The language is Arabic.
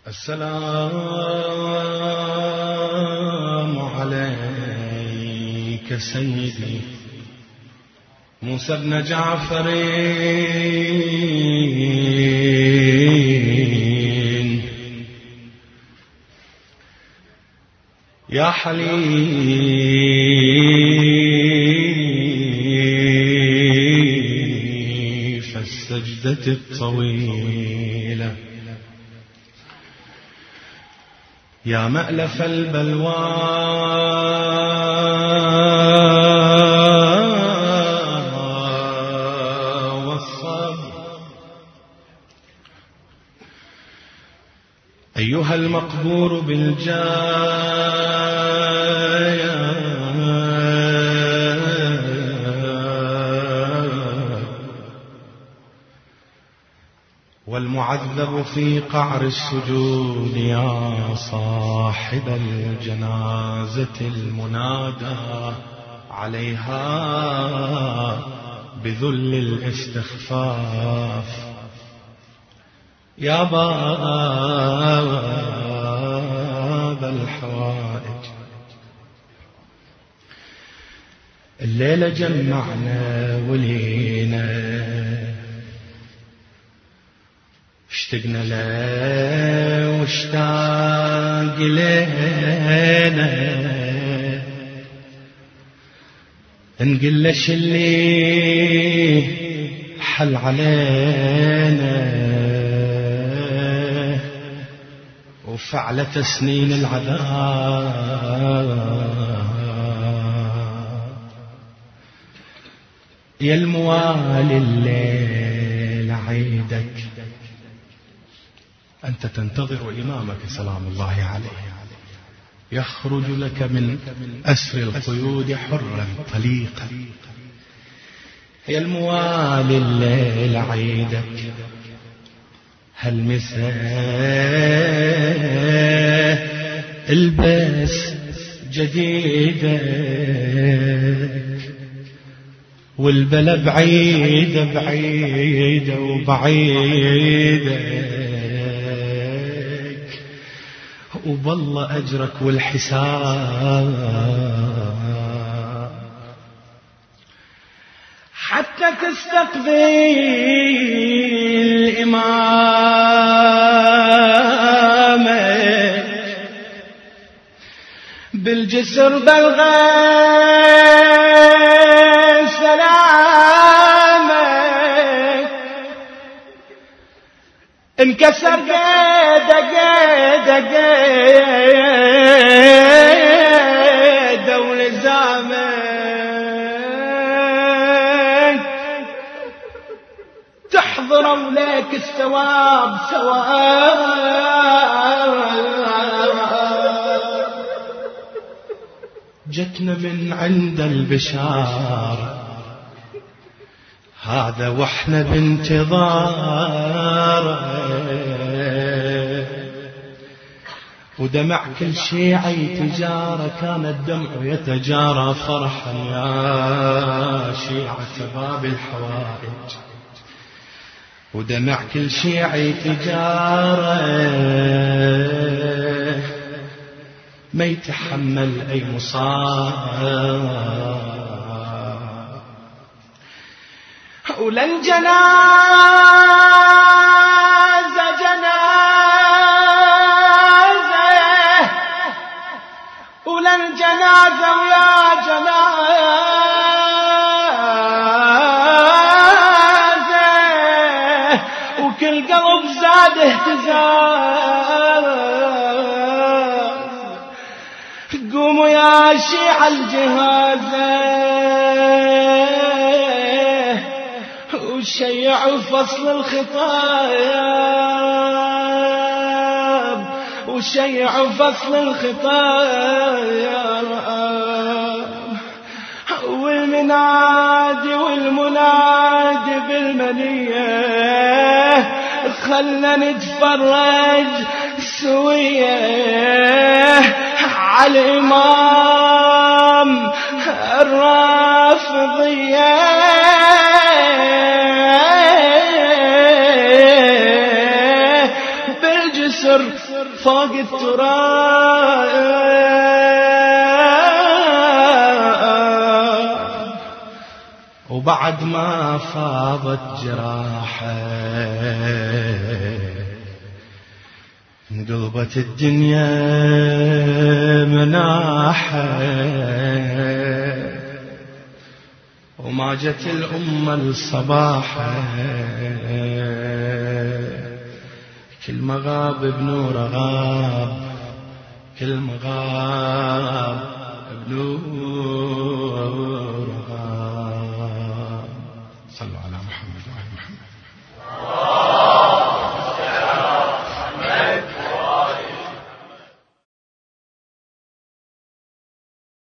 السلام عليك سيدي موسى بن جعفر يا حليف السجدة الطويلة يا مألف البلوى والصبر أيها المقبور بالجاية والمعذب في قعر السجود يا صاحب الجنازة المنادى عليها بذل الاستخفاف يا باب الحوائج الليلة جمعنا ولينا اشتقنا له واشتاق لنا نقلش اللي حل علينا وفعلت سنين العذاب يا الموالي الليل عيدك أنت تنتظر إمامك سلام الله عليه يخرج لك من أسر القيود حرا طليقا يا الموالي الليل عيدك هل مساء البس جديدك والبلا بعيدة بعيدة وبعيدة وبالله أجرك والحساب حتى تستقبل إمامك بالجسر بلغي سلامك انكسر قيده ولزامك تحضر وليك الثواب جتنا من عند البشارة هذا واحنا بانتظاره ودمع كل شيعي تجارة كان الدمع يتجارى فرحا يا شيعة باب الحوائج ودمع كل شيعي تجارة ما يتحمل أي مصاب ولن جنازة ويا جنازة وكل قلب زاد اهتزاز قوموا يا شيعة الجهازة وشيعوا فصل الخطاب وشيعوا فصل الخطاب والمنادي بالمنية خلنا نتفرج سوية على الإمام الرافضية بالجسر فوق التراب، وبعد ما فاضت جراحه انقلبت الدنيا مناحه، وما جت الأمة الصباحة، كل ما غاب بنور غاب، كل ما غاب بنور غاب. صلوا على محمد وعلى محمد.